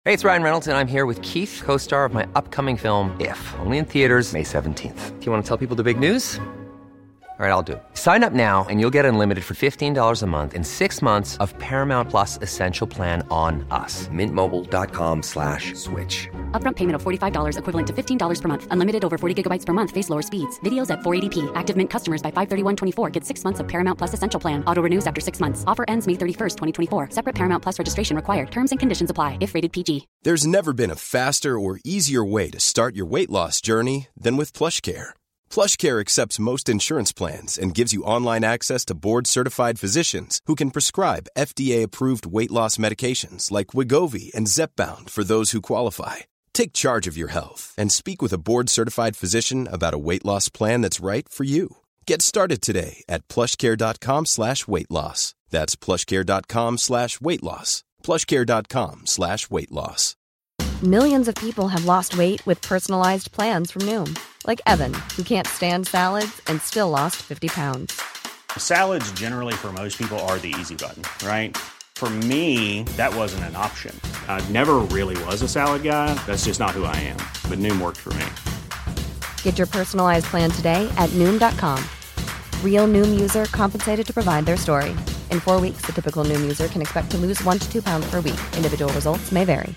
Hey, it's Ryan Reynolds, and I'm here with Keith, co-star of my upcoming film, If, only in theaters May 17th. Do you want to tell people the big news? All right, I'll do it. Sign up now and you'll get unlimited for $15 a month and 6 months of Paramount Plus Essential Plan on us. MintMobile.com/switch. Upfront payment of $45 equivalent to $15 per month. Unlimited over 40 gigabytes per month. Face lower speeds. Videos at 480p. Active Mint customers by 531.24 get 6 months of Paramount Plus Essential Plan. Auto renews after 6 months. Offer ends May 31st, 2024. Separate Paramount Plus registration required. Terms and conditions apply if rated PG. There's never been a faster or easier way to start your weight loss journey than with PlushCare. PlushCare accepts most insurance plans and gives you online access to board-certified physicians who can prescribe FDA-approved weight loss medications like Wegovy and Zepbound for those who qualify. Take charge of your health and speak with a board-certified physician about a weight loss plan that's right for you. Get started today at plushcare.com/weight loss. That's plushcare.com/weight loss. plushcare.com/weight loss. Millions of people have lost weight with personalized plans from Noom. Like Evan, who can't stand salads and still lost 50 pounds. Salads generally for most people are the easy button, right? For me, that wasn't an option. I never really was a salad guy. That's just not who I am. But Noom worked for me. Get your personalized plan today at Noom.com. Real Noom user compensated to provide their story. In 4 weeks, the typical Noom user can expect to lose 1 to 2 pounds per week. Individual results may vary.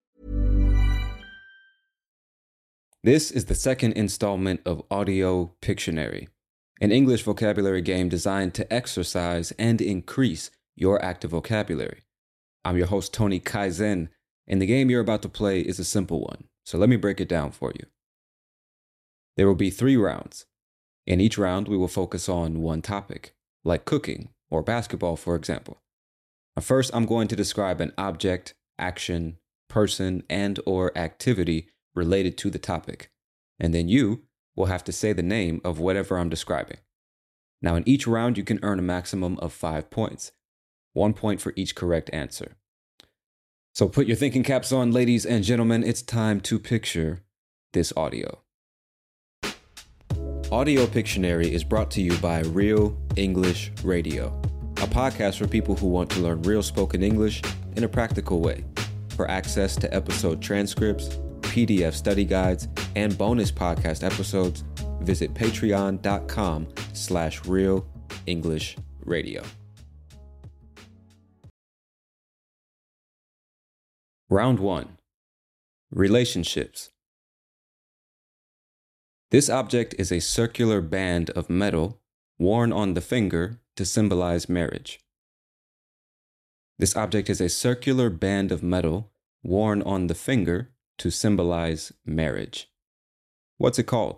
This is the second installment of Audio Pictionary, an English vocabulary game designed to exercise and increase your active vocabulary. I'm your host, Tony Kaizen, and the game you're about to play is a simple one, so let me break it down for you. There will be 3 rounds. In each round, we will focus on one topic, like cooking or basketball, for example. First, I'm going to describe an object, action, person, and/or activity related to the topic, and then you will have to say the name of whatever I'm describing. Now, in each round, you can earn a maximum of 5 points, 1 point for each correct answer. So put your thinking caps on, ladies and gentlemen. It's time to picture this audio. Audio Pictionary is brought to you by Real English Radio, a podcast for people who want to learn real spoken English in a practical way. For access to episode transcripts, PDF study guides, and bonus podcast episodes, visit patreon.com/Real English Radio. Round 1. Relationships. This object is a circular band of metal worn on the finger to symbolize marriage. This object is a circular band of metal worn on the finger to symbolize marriage. What's it called?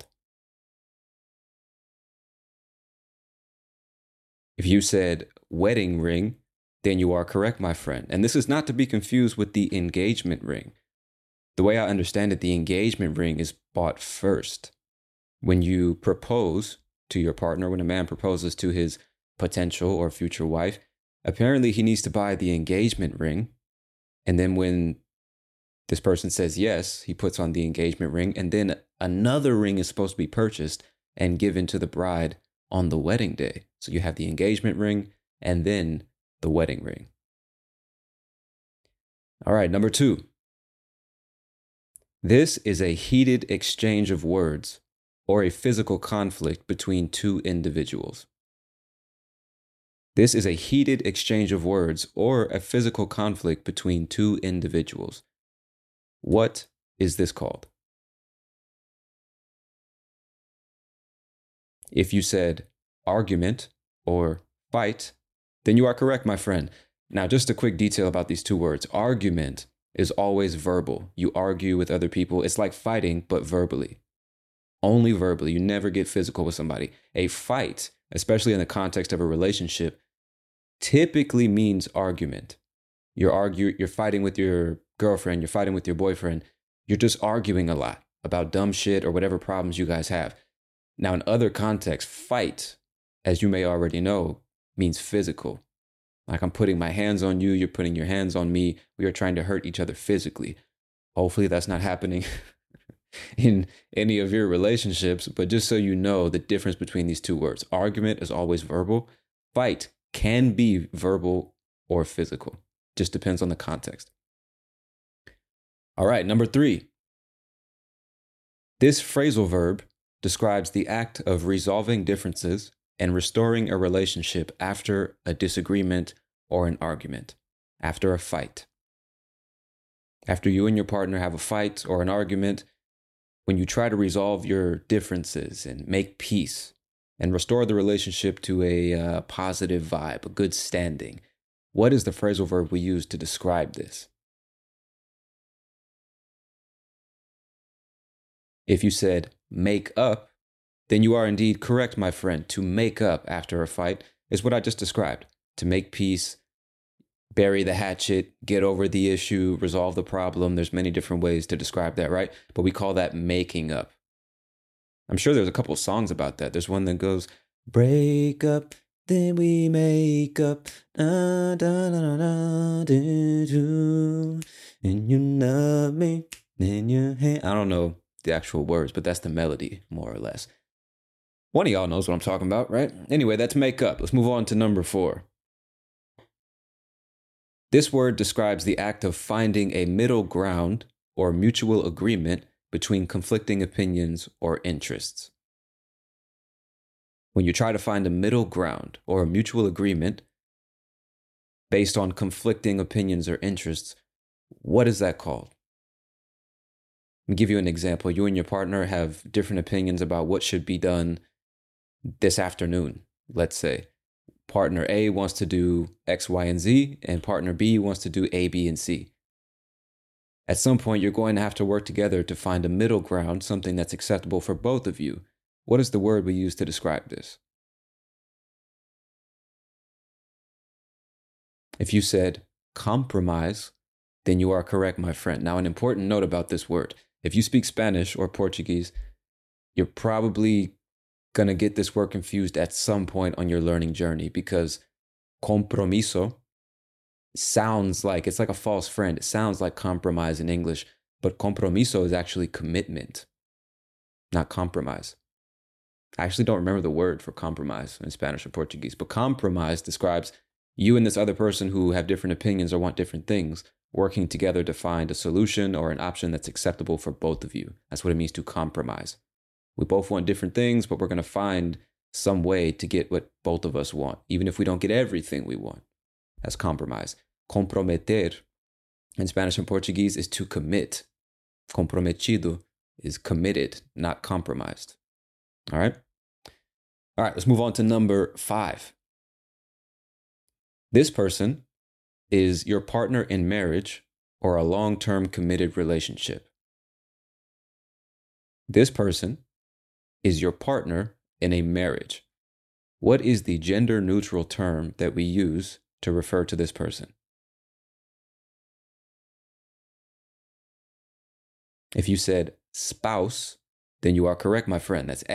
If you said wedding ring, then you are correct, my friend. And this is not to be confused with the engagement ring. The way I understand it, the engagement ring is bought first. When you propose to your partner, when a man proposes to his potential or future wife, apparently he needs to buy the engagement ring. And then when this person says yes, he puts on the engagement ring, and then another ring is supposed to be purchased and given to the bride on the wedding day. So you have the engagement ring and then the wedding ring. All right, number 2. This is a heated exchange of words or a physical conflict between 2 individuals. This is a heated exchange of words or a physical conflict between 2 individuals. What is this called? If you said argument or fight, then you are correct, my friend. Now, just a quick detail about these 2 words. Argument is always verbal. You argue with other people. It's like fighting, but verbally. Only verbally. You never get physical with somebody. A fight, especially in the context of a relationship, typically means argument. You're fighting with your girlfriend, you're fighting with your boyfriend. You're just arguing a lot about dumb shit or whatever problems you guys have. Now, in other contexts, fight, as you may already know, means physical. Like I'm putting my hands on you, you're putting your hands on me. We are trying to hurt each other physically. Hopefully that's not happening in any of your relationships, but just so you know the difference between these 2 words. Argument is always verbal. Fight can be verbal or physical. Just depends on the context. All right, number 3. This phrasal verb describes the act of resolving differences and restoring a relationship after a disagreement or an argument, after a fight. After you and your partner have a fight or an argument, when you try to resolve your differences and make peace and restore the relationship to a positive vibe, a good standing, what is the phrasal verb we use to describe this? If you said make up, then you are indeed correct, my friend. To make up after a fight is what I just described. To make peace, bury the hatchet, get over the issue, resolve the problem. There's many different ways to describe that, right? But we call that making up. I'm sure there's a couple of songs about that. There's one that goes, break up, then we make up. Da, da, da, da, da, da, and you love me, then you hate. I don't know the actual words, but that's the melody, more or less. One of y'all knows what I'm talking about, right? Anyway, that's make up. Let's move on to number 4. This word describes the act of finding a middle ground or mutual agreement between conflicting opinions or interests. When you try to find a middle ground or a mutual agreement based on conflicting opinions or interests, what is that called? Let me give you an example. You and your partner have different opinions about what should be done this afternoon. Let's say partner A wants to do X, Y, and Z, and partner B wants to do A, B, and C. At some point, you're going to have to work together to find a middle ground, something that's acceptable for both of you. What is the word we use to describe this? If you said compromise, then you are correct, my friend. Now, an important note about this word. If you speak Spanish or Portuguese, you're probably going to get this word confused at some point on your learning journey because compromiso sounds like, it's like a false friend. It sounds like compromise in English, but compromiso is actually commitment, not compromise. I actually don't remember the word for compromise in Spanish or Portuguese, but compromise describes you and this other person who have different opinions or want different things working together to find a solution or an option that's acceptable for both of you. That's what it means to compromise. We both want different things, but we're going to find some way to get what both of us want, even if we don't get everything we want. That's compromise. Comprometer in Spanish and Portuguese is to commit. Comprometido is committed, not compromised. All right? All right, let's move on to number 5. This person is your partner in marriage or a long-term committed relationship. This person is your partner in a marriage. What is the gender-neutral term that we use to refer to this person? If you said spouse, then you are correct, my friend. That's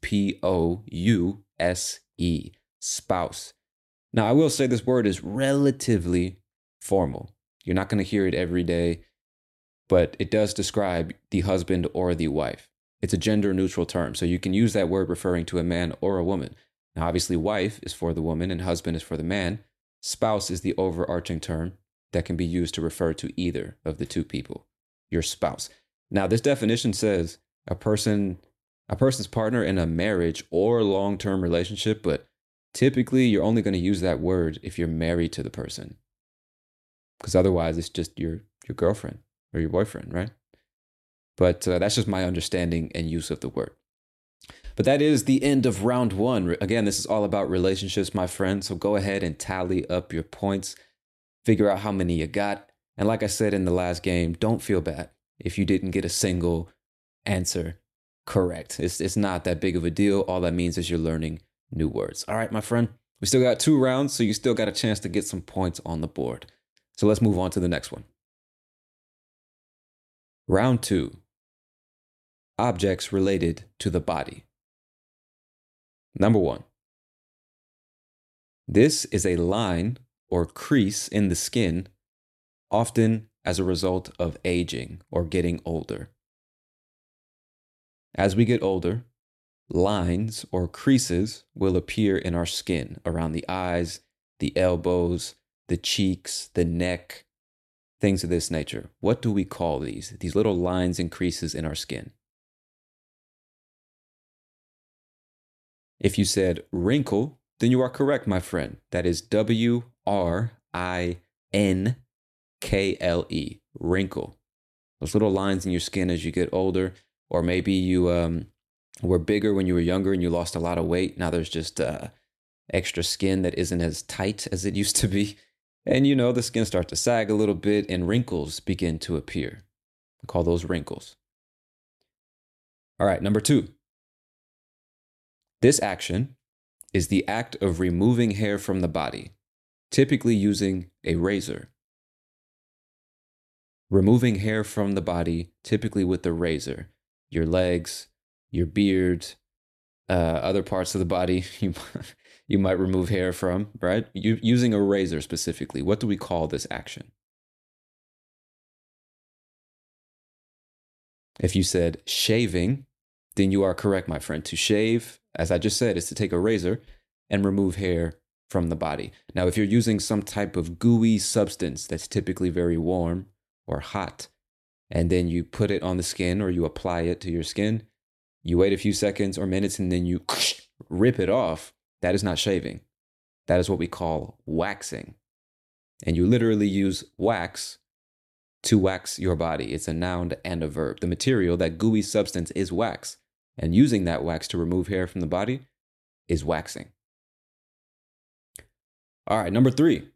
S-P-O-U-S-E, spouse. Now, I will say this word is relatively formal. You're not going to hear it every day, but it does describe the husband or the wife. It's a gender-neutral term, so you can use that word referring to a man or a woman. Now, obviously, wife is for the woman and husband is for the man. Spouse is the overarching term that can be used to refer to either of the two people, your spouse. Now, this definition says a person's partner in a marriage or long-term relationship, but typically you're only going to use that word if you're married to the person, because otherwise it's just your girlfriend or your boyfriend, right? But that's just my understanding and use of the word. But that is the end of round 1. Again, this is all about relationships, my friend. So go ahead and tally up your points, figure out how many you got. And like I said in the last game, don't feel bad if you didn't get a single answer correct. It's not that big of a deal. All that means is you're learning new words. All right, my friend, we still got 2 rounds, so you still got a chance to get some points on the board. So let's move on to the next one. Round 2. Objects related to the body. Number 1. This is a line or crease in the skin, often as a result of aging or getting older. As we get older, lines or creases will appear in our skin around the eyes, the elbows, the cheeks, the neck. things of this nature. What do we call these? These little lines and creases in our skin. If you said wrinkle, then you are correct, my friend. That is WRINKLE, wrinkle. Those little lines in your skin as you get older, or maybe you were bigger when you were younger and you lost a lot of weight. Now there's just extra skin that isn't as tight as it used to be. And you know, the skin starts to sag a little bit and wrinkles begin to appear. We call those wrinkles. All right, number 2. This action is the act of removing hair from the body, typically using a razor. Removing hair from the body, typically with a razor. Your legs, your beard, other parts of the body you might remove hair from, right? Using a razor specifically. What do we call this action? If you said shaving, then you are correct, my friend. To shave, as I just said, is to take a razor and remove hair from the body. Now, if you're using some type of gooey substance that's typically very warm or hot, and then you put it on the skin or you apply it to your skin, you wait a few seconds or minutes and then you rip it off, that is not shaving. That is what we call waxing. And you literally use wax to wax your body. It's a noun and a verb. The material, that gooey substance, is wax. And using that wax to remove hair from the body is waxing. All right, number 3.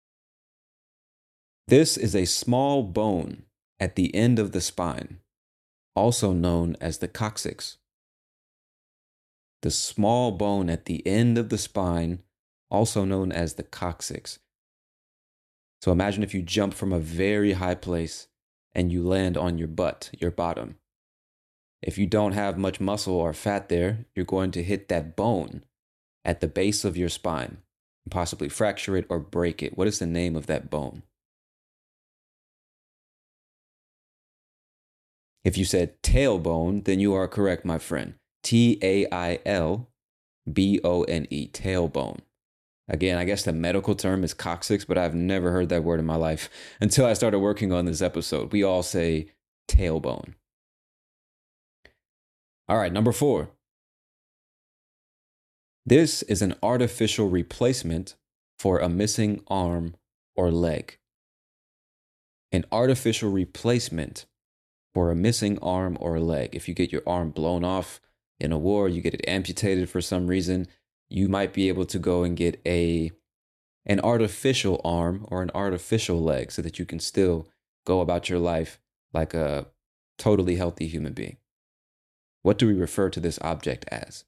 This is a small bone at the end of the spine, also known as the coccyx. The small bone at the end of the spine, also known as the coccyx. So imagine if you jump from a very high place and you land on your butt, your bottom. If you don't have much muscle or fat there, you're going to hit that bone at the base of your spine and possibly fracture it or break it. What is the name of that bone? If you said tailbone, then you are correct, my friend. Tailbone, tailbone. Again, I guess the medical term is coccyx, but I've never heard that word in my life until I started working on this episode. We all say tailbone. All right, number 4. This is an artificial replacement for a missing arm or leg. An artificial replacement for a missing arm or leg. If you get your arm blown off in a war, you get it amputated for some reason, you might be able to go and get an artificial arm or an artificial leg so that you can still go about your life like a totally healthy human being. What do we refer to this object as?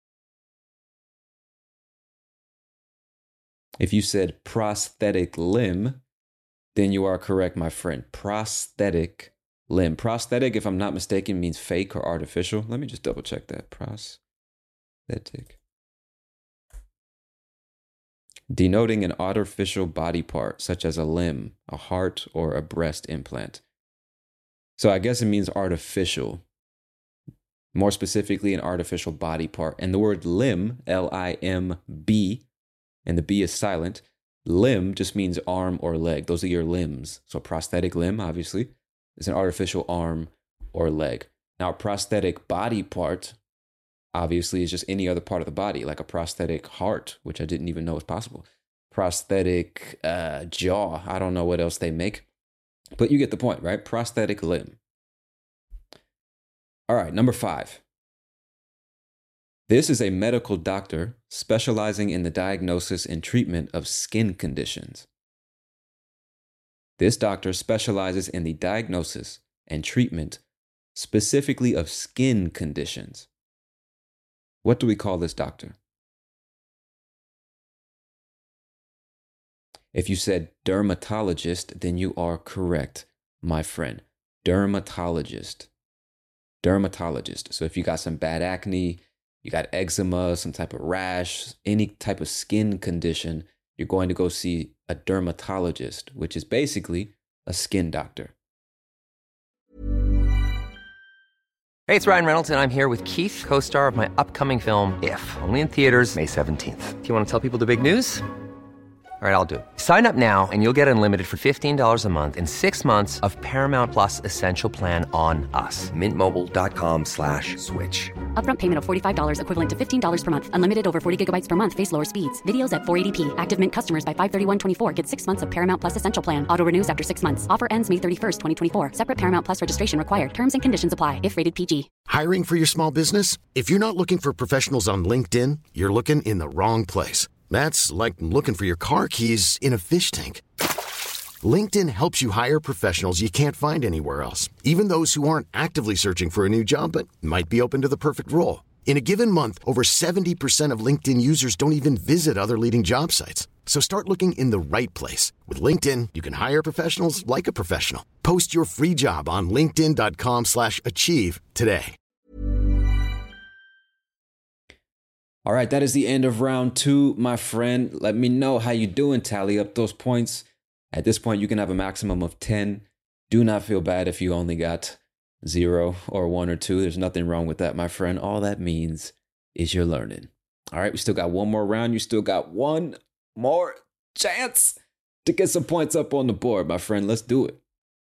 If you said prosthetic limb, then you are correct, my friend. Prosthetic limb. Prosthetic, if I'm not mistaken, means fake or artificial. Let me just double check that. Prosthetic. Denoting an artificial body part, such as a limb, a heart, or a breast implant. So I guess it means artificial. More specifically, an artificial body part. And the word limb, L-I-M-B, and the B is silent. Limb just means arm or leg. Those are your limbs. So prosthetic limb, obviously, is an artificial arm or leg. Now, a prosthetic body part, obviously, is just any other part of the body, like a prosthetic heart, which I didn't even know was possible. Prosthetic jaw. I don't know what else they make. But you get the point, right? Prosthetic limb. All right, number 5. This is a medical doctor specializing in the diagnosis and treatment of skin conditions. This doctor specializes in the diagnosis and treatment specifically of skin conditions. What do we call this doctor? If you said dermatologist, then you are correct, my friend. Dermatologist. Dermatologist. So if you got some bad acne, you got eczema, some type of rash, any type of skin condition, you're going to go see a dermatologist, which is basically a skin doctor. Hey, it's Ryan Reynolds, and I'm here with Keith, co-star of my upcoming film, If, only in theaters May 17th. Do you want to tell people the big news? All right, I'll do it. Sign up now and you'll get unlimited for $15 a month and 6 months of Paramount Plus Essential Plan on us. MintMobile.com/switch. Upfront payment of $45 equivalent to $15 per month. Unlimited over 40 gigabytes per month. Face lower speeds. Videos at 480p. Active Mint customers by 531.24 get 6 months of Paramount Plus Essential Plan. Auto renews after 6 months. Offer ends May 31st, 2024. Separate Paramount Plus registration required. Terms and conditions apply if rated PG. Hiring for your small business? If you're not looking for professionals on LinkedIn, you're looking in the wrong place. That's like looking for your car keys in a fish tank. LinkedIn helps you hire professionals you can't find anywhere else, even those who aren't actively searching for a new job but might be open to the perfect role. In a given month, over 70% of LinkedIn users don't even visit other leading job sites. So start looking in the right place. With LinkedIn, you can hire professionals like a professional. Post your free job on linkedin.com/achieve today. All right, that is the end of round 2, my friend. Let me know how you doing. Tally up those points. At this point, you can have a maximum of 10. Do not feel bad if you only got 0 or 1 or 2. There's nothing wrong with that, my friend. All that means is you're learning. All right, we still got one more round. You still got one more chance to get some points up on the board, my friend. Let's do it.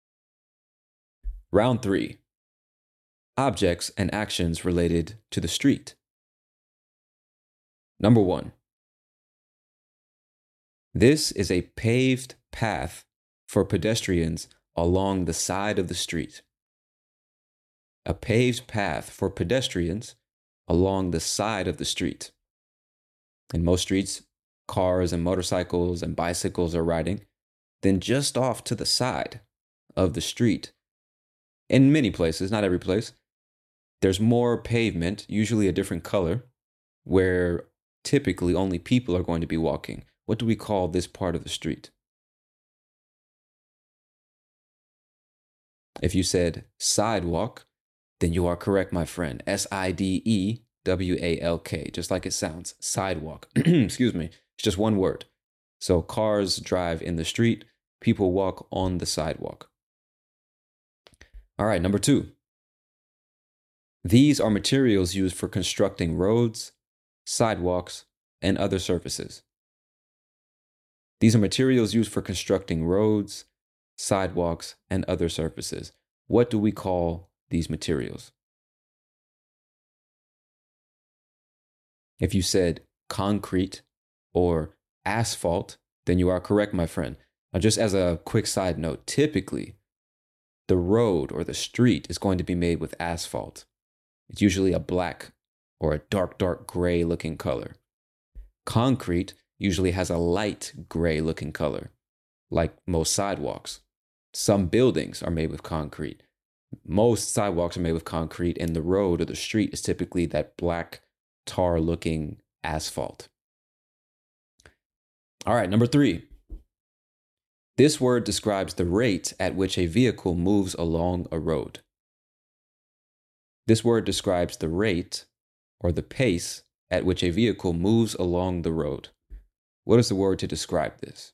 Round 3. Objects and actions related to the street. Number 1. This is a paved path for pedestrians along the side of the street. A paved path for pedestrians along the side of the street. In most streets, cars and motorcycles and bicycles are riding. Then just off to the side of the street, in many places, not every place, there's more pavement, usually a different color, where typically only people are going to be walking. What do we call this part of the street? If you said sidewalk, then you are correct, my friend. SIDEWALK, just like it sounds, sidewalk. Excuse me, it's just one word. So cars drive in the street, people walk on the sidewalk. All right, number 2. These are materials used for constructing roads, sidewalks, and other surfaces. These are materials used for constructing roads, sidewalks, and other surfaces. What do we call these materials? If you said concrete or asphalt, then you are correct, my friend. Now, just as a quick side note, typically, the road or the street is going to be made with asphalt. It's usually a black or a dark gray looking color. Concrete usually has a light gray looking color, like most sidewalks. Some buildings are made with concrete. Most sidewalks are made with concrete, and the road or the street is typically that black tar looking asphalt. All right, number 3. This word describes the rate at which a vehicle moves along a road. This word describes the rate or the pace at which a vehicle moves along the road. What is the word to describe this?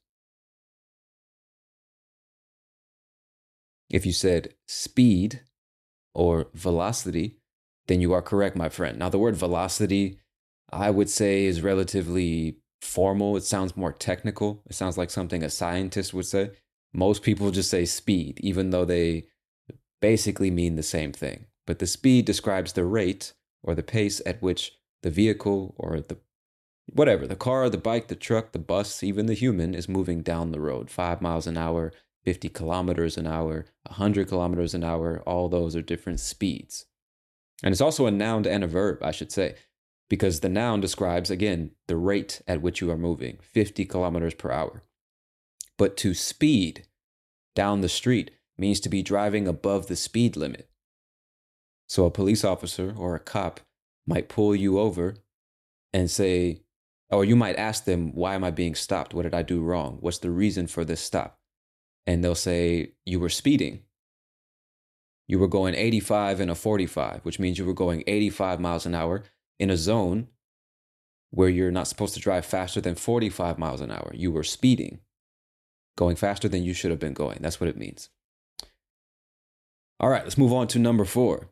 If you said speed or velocity, then you are correct, my friend. Now, the word velocity, I would say, is relatively formal. It sounds more technical. It sounds like something a scientist would say. Most people just say speed, even though they basically mean the same thing. But the speed describes the rate or the pace at which the vehicle or the car, the bike, the truck, the bus, even the human is moving down the road. 5 miles an hour, 50 kilometers an hour, 100 kilometers an hour. All those are different speeds. And it's also a noun and a verb, I should say, because the noun describes, again, the rate at which you are moving, 50 kilometers per hour. But to speed down the street means to be driving above the speed limit. So a police officer or a cop might pull you over and say, or you might ask them, why am I being stopped? What did I do wrong? What's the reason for this stop? And they'll say, you were speeding. You were going 85 in a 45, which means you were going 85 miles an hour in a zone where you're not supposed to drive faster than 45 miles an hour. You were speeding, going faster than you should have been going. That's what it means. All right, let's move on to number 4.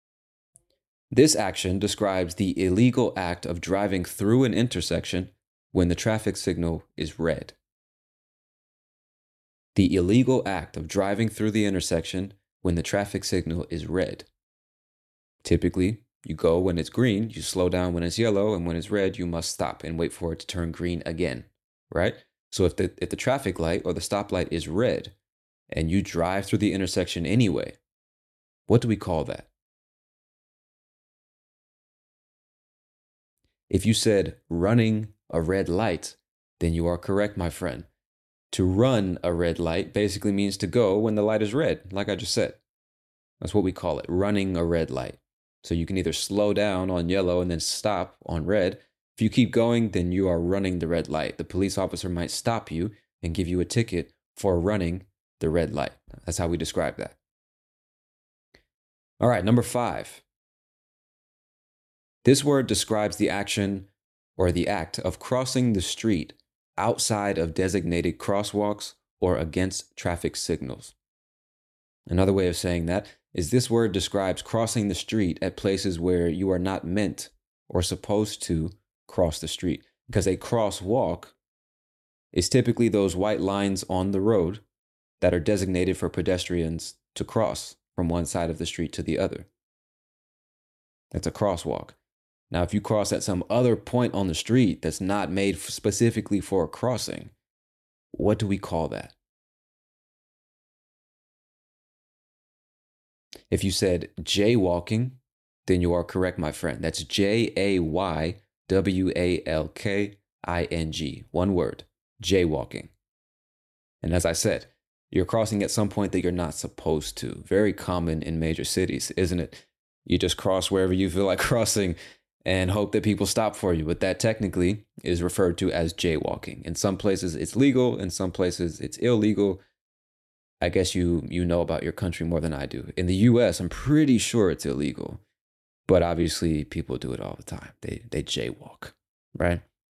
This action describes the illegal act of driving through an intersection when the traffic signal is red. The illegal act of driving through the intersection when the traffic signal is red. Typically, you go when it's green, you slow down when it's yellow, and when it's red, you must stop and wait for it to turn green again, right? So if the traffic light or the stoplight is red and you drive through the intersection anyway, what do we call that? If you said running a red light, then you are correct, my friend. To run a red light basically means to go when the light is red, like I just said. That's what we call it, running a red light. So you can either slow down on yellow and then stop on red. If you keep going, then you are running the red light. The police officer might stop you and give you a ticket for running the red light. That's how we describe that. All right, number 5. This word describes the action or the act of crossing the street outside of designated crosswalks or against traffic signals. Another way of saying that is this word describes crossing the street at places where you are not meant or supposed to cross the street. Because a crosswalk is typically those white lines on the road that are designated for pedestrians to cross from one side of the street to the other. That's a crosswalk. Now, if you cross at some other point on the street that's not made specifically for a crossing, what do we call that? If you said jaywalking, then you are correct, my friend. That's Jaywalking. One word, jaywalking. And as I said, you're crossing at some point that you're not supposed to. Very common in major cities, isn't it? You just cross wherever you feel like crossing and hope that people stop for you. But that technically is referred to as jaywalking. In some places it's legal, in some places it's illegal. I guess you know about your country more than I do. In the US, I'm pretty sure it's illegal. But obviously people do it all the time. They jaywalk, right?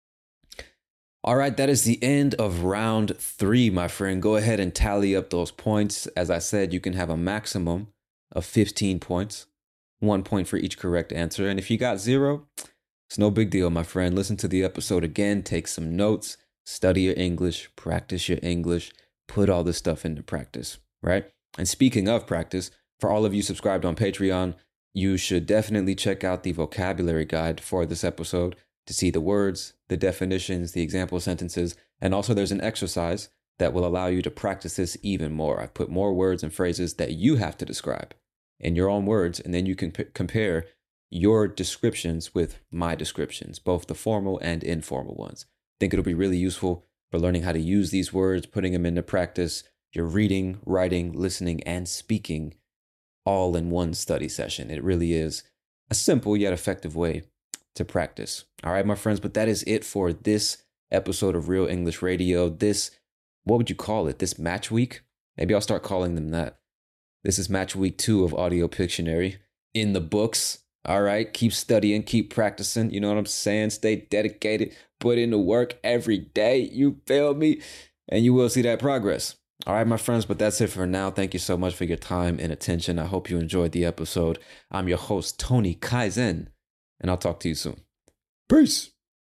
All right, that is the end of round 3, my friend. Go ahead and tally up those points. As I said, you can have a maximum of 15 points. 1 point for each correct answer. And if you got 0, it's no big deal, my friend. Listen to the episode again, take some notes, study your English, practice your English, put all this stuff into practice, right? And speaking of practice, for all of you subscribed on Patreon, you should definitely check out the vocabulary guide for this episode to see the words, the definitions, the example sentences, and also there's an exercise that will allow you to practice this even more. I've put more words and phrases that you have to describe in your own words, and then you can compare your descriptions with my descriptions, both the formal and informal ones. I think it'll be really useful for learning how to use these words, putting them into practice, your reading, writing, listening, and speaking all in one study session. It really is a simple yet effective way to practice. All right, my friends, but that is it for this episode of Real English Radio. This, what would you call it? This match week? Maybe I'll start calling them that. This is match week 2 of Audio Pictionary in the books. All right, keep studying, keep practicing. You know what I'm saying? Stay dedicated, put in the work every day. You feel me? And you will see that progress. All right, my friends, but that's it for now. Thank you so much for your time and attention. I hope you enjoyed the episode. I'm your host, Tony Kaizen, and I'll talk to you soon. Peace.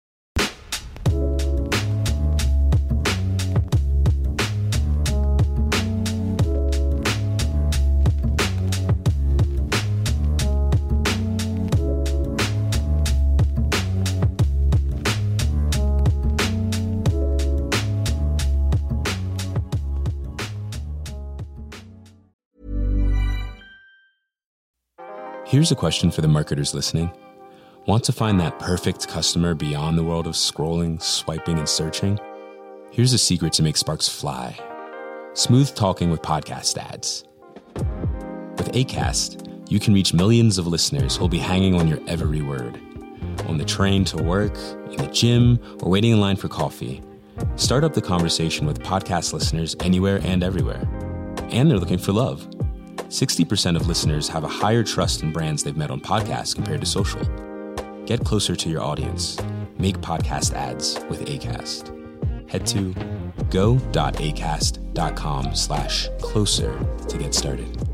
Here's a question for the marketers listening. Want to find that perfect customer beyond the world of scrolling, swiping, and searching? Here's a secret to make sparks fly. Smooth talking with podcast ads. With Acast, you can reach millions of listeners who'll be hanging on your every word. On the train to work, in the gym, or waiting in line for coffee. Start up the conversation with podcast listeners anywhere and everywhere. And they're looking for love. 60% of listeners have a higher trust in brands they've met on podcasts compared to social. Get closer to your audience. Make podcast ads with Acast. Head to go.acast.com/closer to get started.